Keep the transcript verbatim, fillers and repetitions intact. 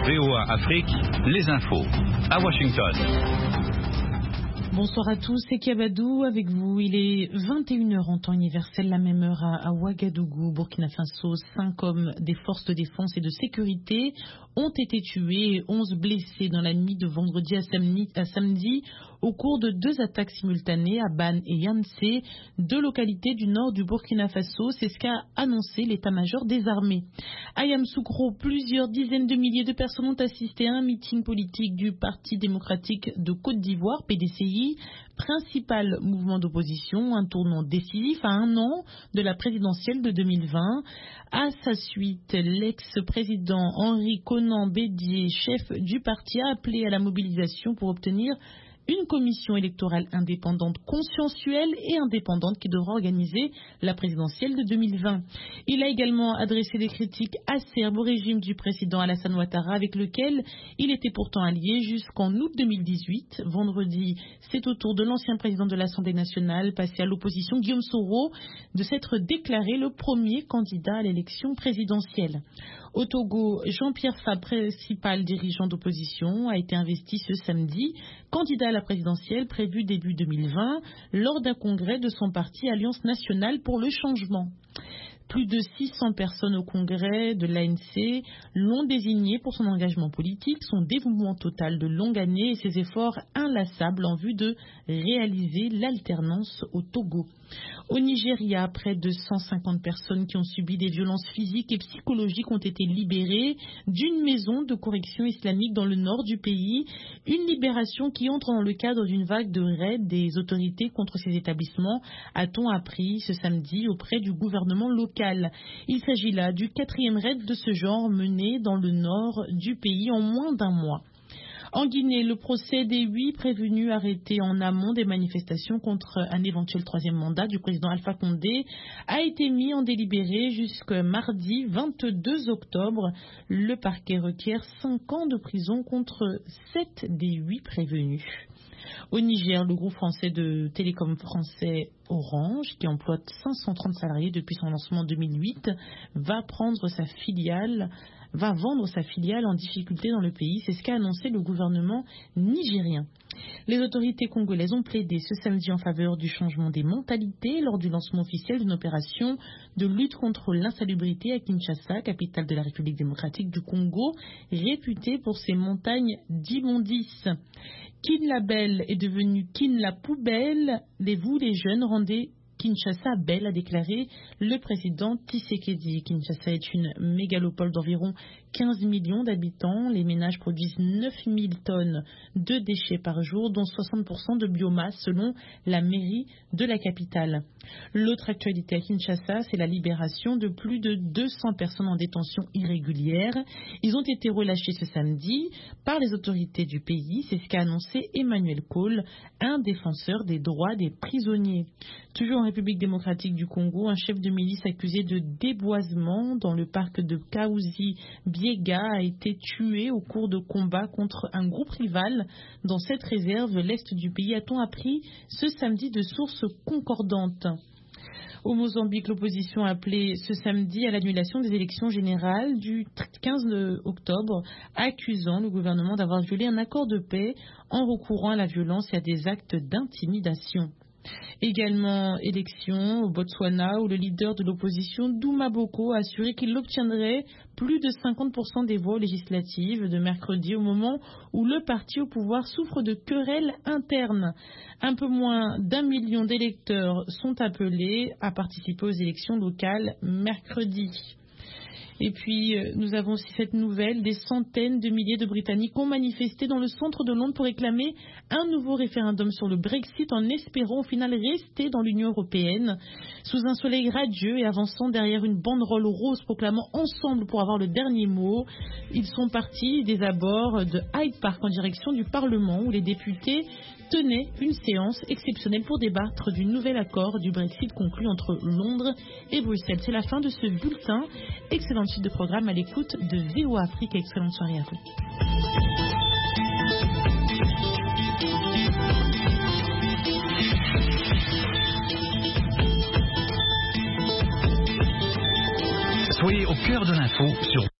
V O A Afrique, les infos, à Washington. Bonsoir à tous, c'est Kiabadou avec vous. Il est vingt et une heures en temps universel, la même heure à, à Ouagadougou, Burkina Faso. Cinq hommes des forces de défense et de sécurité ont été tués et onze blessés dans la nuit de vendredi à samedi, à samedi au cours de deux attaques simultanées à Ban et Yansé, deux localités du nord du Burkina Faso. C'est ce qu'a annoncé l'état-major des armées. À Yamoussoukro, plusieurs dizaines de milliers de personnes ont assisté à un meeting politique du Parti démocratique de Côte d'Ivoire, P D C I, principal mouvement d'opposition, un tournant décisif à un an de la présidentielle de deux mille vingt. À sa suite, l'ex-président Henri Konan Bédié, chef du parti, a appelé à la mobilisation pour obtenir une commission électorale indépendante, consensuelle et indépendante qui devra organiser la présidentielle de deux mille vingt. Il a également adressé des critiques acerbes au régime du président Alassane Ouattara, avec lequel il était pourtant allié jusqu'en août deux mille dix-huit. Vendredi, c'est au tour de l'ancien président de l'Assemblée nationale, passé à l'opposition, Guillaume Soro, de s'être déclaré le premier candidat à l'élection présidentielle. Au Togo, Jean-Pierre Fabre, principal dirigeant d'opposition, a été investi ce samedi candidat à la présidentielle prévue début deux mille vingt lors d'un congrès de son parti Alliance nationale pour le changement. Plus de six cents personnes au congrès de l'A N C l'ont désigné pour son engagement politique, son dévouement total de longue année et ses efforts inlassables en vue de réaliser l'alternance au Togo. Au Nigeria, près de cent cinquante personnes qui ont subi des violences physiques et psychologiques ont été libérées d'une maison de correction islamique dans le nord du pays. Une libération qui entre dans le cadre d'une vague de raids des autorités contre ces établissements, a-t-on appris ce samedi auprès du gouvernement local. Il s'agit là du quatrième raid de ce genre mené dans le nord du pays en moins d'un mois. En Guinée, le procès des huit prévenus arrêtés en amont des manifestations contre un éventuel troisième mandat du président Alpha Condé a été mis en délibéré jusqu'à mardi vingt-deux octobre. Le parquet requiert cinq ans de prison contre sept des huit prévenus. Au Niger, le groupe français de télécom français Orange, qui emploie cinq cent trente salariés depuis son lancement en deux mille huit, va prendre sa filiale va vendre sa filiale en difficulté dans le pays. C'est ce qu'a annoncé le gouvernement nigérien. Les autorités congolaises ont plaidé ce samedi en faveur du changement des mentalités lors du lancement officiel d'une opération de lutte contre l'insalubrité à Kinshasa, capitale de la République démocratique du Congo, réputée pour ses montagnes d'immondices. Kin la Belle est devenu Kin la Poubelle. Et vous, les jeunes, rendez Kinshasa belle, a déclaré le président Tshisekedi. Kinshasa est une mégalopole d'environ quinze millions d'habitants. Les ménages produisent neuf mille tonnes de déchets par jour, dont soixante pour cent de biomasse selon la mairie de la capitale. L'autre actualité à Kinshasa, c'est la libération de plus de deux cents personnes en détention irrégulière. Ils ont été relâchés ce samedi par les autorités du pays. C'est ce qu'a annoncé Emmanuel Cole, un défenseur des droits des prisonniers. Toujours en République démocratique du Congo, un chef de milice accusé de déboisement dans le parc de Kaouzi-Biega a été tué au cours de combats contre un groupe rival dans cette réserve, l'est du pays, a-t-on appris ce samedi de sources concordantes. Au Mozambique, l'opposition a appelé ce samedi à l'annulation des élections générales du quinze octobre, accusant le gouvernement d'avoir violé un accord de paix en recourant à la violence et à des actes d'intimidation. Également élection au Botswana où le leader de l'opposition Douma Boko a assuré qu'il obtiendrait plus de cinquante pour cent des voix législatives de mercredi au moment où le parti au pouvoir souffre de querelles internes. Un peu moins d'un million d'électeurs sont appelés à participer aux élections locales mercredi. Et puis, nous avons aussi cette nouvelle, des centaines de milliers de Britanniques ont manifesté dans le centre de Londres pour réclamer un nouveau référendum sur le Brexit en espérant au final rester dans l'Union européenne. Sous un soleil radieux et avançant derrière une banderole rose proclamant ensemble pour avoir le dernier mot, ils sont partis des abords de Hyde Park en direction du Parlement où les députés tenaient une séance exceptionnelle pour débattre du nouvel accord du Brexit conclu entre Londres et Bruxelles. C'est la fin de ce bulletin. Excellente suite de programme à l'écoute de V O A Afrique. Excellente soirée à vous. Soyez au cœur de l'info sur